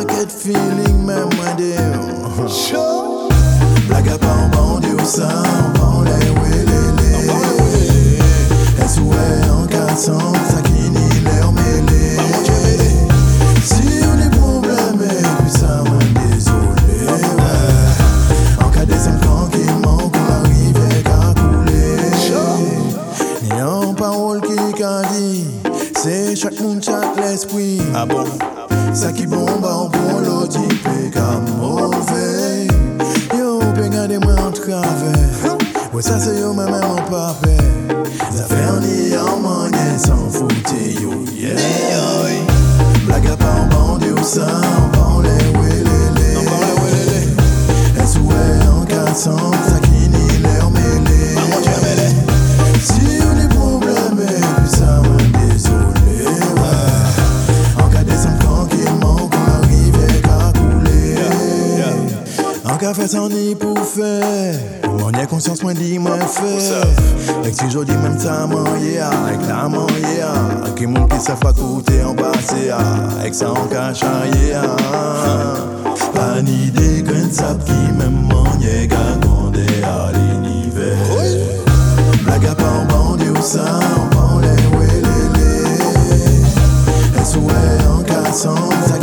paquet feeling même moi de show. Blague à pas en Dieu ça, on les wélélé. Et souhait en cassant, ça qui n'y l'air mêlé. Si on est problème et puis ça m'a désolé. En cas de simple tranquillement qu'on arrive qu'à couler. Ni en parole qui qu'a dit, c'est chaque monde chaque l'esprit. Ah bon? Ça qui bombe en bon l'autre type comme mauvais. Yo, regardez-moi en travers. Ouais, ça c'est yo, même en papier. Ça fait un nid en manière sans foutre, yo, yeah. Blague à pas en Dieu, ça, on les wélélé. Et souhait en cassant, ça qui n'y l'air mêlé. Si on est problème, et puis ça m'a désolé, ouais. En cas de simple tranquillement, qu'on arrive qu'à couler. En cas fait sans ni pour faire. Mon y a conscience, moi dit, moi fait. Et que si je dis même ça, moi yeah, avec la man yeah. Qui monte qui ça fait coûter en passé, avec ça en cache yeah. Pas ni idée qu'un sap qui même mon y a grandé à l'univers. Blague à pas en bandit ou ça, on les wélélé. Et souhait en cassant, ça